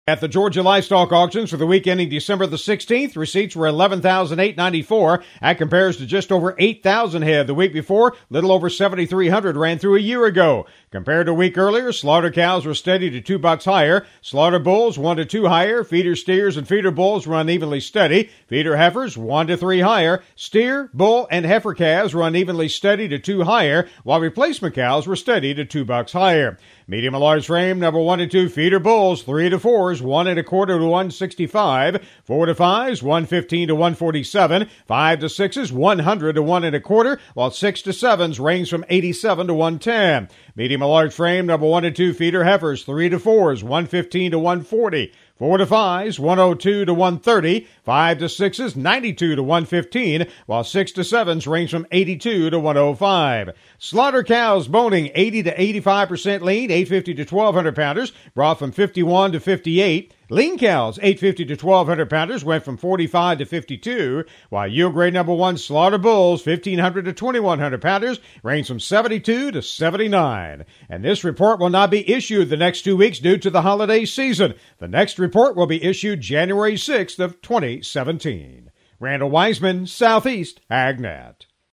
At the Georgia Livestock Auctions for the week ending December the 16th, receipts were $11,894. That compares to just over 8,000 head the week before. Little over 7,300 ran through a year ago. Compared to a week earlier, slaughter cows were steady to $2 higher. Slaughter bulls 1 to 2 higher. Feeder steers and feeder bulls run evenly steady. Feeder heifers 1 to 3 higher. Steer, bull, and heifer calves run evenly steady to 2 higher, while replacement cows were steady to $2 higher. Medium and large frame, number 1 to 2 feeder bulls, 3 to 4s, 1 1/4 to 165, 4 to 5s, 115 to 147, 5 to 6s, 100 to 1 1/4, while 6 to 7s range from 87 to 110. Medium and large frame, number 1 to 2 feeder heifers, 3 to 4s, 115 to 140. 4 to 5s, 102 to 130, 5 to 6s, 92 to 115, while 6 to 7s range from 82 to 105. Slaughter cows boning 80 to 85% lean, 850 to 1,200 pounders, brought from 51 to 58. Lean cows, 850 to 1,200 pounders, went from 45 to 52, while yield grade number 1 slaughter bulls, 1,500 to 2,100 pounders, range from 72 to 79. And this report will not be issued the next 2 weeks due to the holiday season. The next report will be issued January 6th of 2017. Randall Wiseman, Southeast AgNet.